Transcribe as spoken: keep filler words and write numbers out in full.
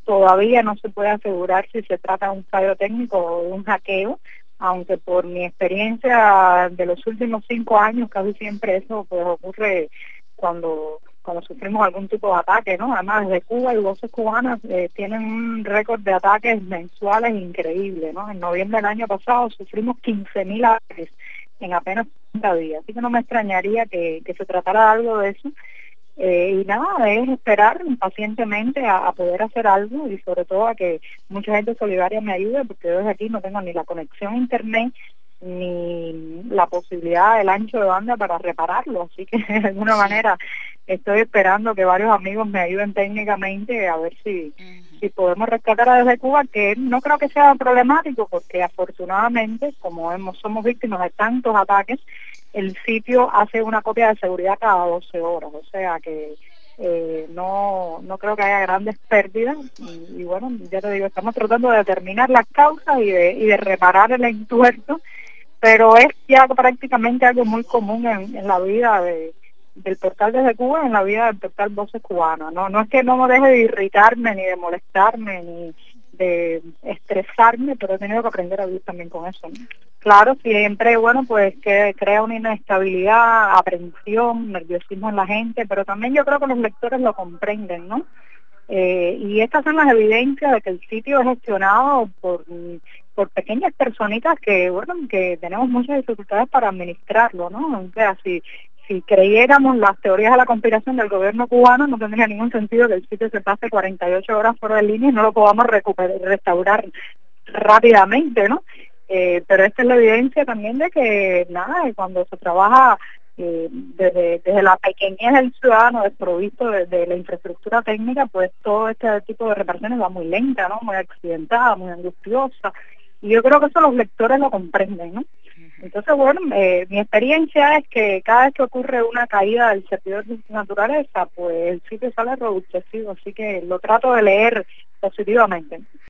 todavía no se puede asegurar si se trata de un fallo técnico o de un hackeo, aunque por mi experiencia de los últimos cinco años casi siempre eso pues ocurre cuando cuando sufrimos algún tipo de ataque, ¿no? Además, desde Cuba y Voces Cubanas eh, tienen un récord de ataques mensuales increíble, ¿no? En noviembre del año pasado sufrimos quince mil ataques en apenas treinta días, así que no me extrañaría que, que se tratara de algo de eso. Eh, y nada, es esperar pacientemente a, a poder hacer algo y sobre todo a que mucha gente solidaria me ayude, porque yo desde aquí no tengo ni la conexión a internet ni la posibilidad del ancho de banda para repararlo, así que de alguna Sí. manera estoy esperando que varios amigos me ayuden técnicamente a ver si, Ujú. si podemos rescatar desde Cuba, que no creo que sea problemático porque afortunadamente, como hemos, somos víctimas de tantos ataques, el sitio hace una copia de seguridad cada doce horas, o sea que eh, no no creo que haya grandes pérdidas y, y bueno, ya te digo, estamos tratando de determinar las causas y de, y de reparar el entuerto, pero es ya prácticamente algo muy común en, en la vida de, del portal Desde Cuba, en la vida del portal Voces Cubanas. No, no es que no me deje de irritarme, ni de molestarme, ni de estresarme, pero he tenido que aprender a vivir también con eso, ¿no? Claro, siempre, bueno, pues que crea una inestabilidad, aprensión, nerviosismo en la gente, pero también yo creo que los lectores lo comprenden, ¿no? Eh, y estas son las evidencias de que el sitio es gestionado por, por pequeñas personitas que, bueno, que tenemos muchas dificultades para administrarlo, ¿no? O sea, si, si creyéramos las teorías de la conspiración del gobierno cubano, no tendría ningún sentido que el sitio se pase cuarenta y ocho horas fuera de línea y no lo podamos recuperar, restaurar rápidamente, ¿no? Eh, pero esta es la evidencia también de que, nada, cuando se trabaja eh, desde, desde la pequeñez del ciudadano desprovisto de, de la infraestructura técnica, pues todo este tipo de reparaciones va muy lenta, ¿no? Muy accidentada, muy angustiosa, y yo creo que eso los lectores lo comprenden, ¿no? Entonces, bueno, eh, mi experiencia es que cada vez que ocurre una caída del servidor de naturaleza, pues el sitio sale robustecido, así que lo trato de leer positivamente.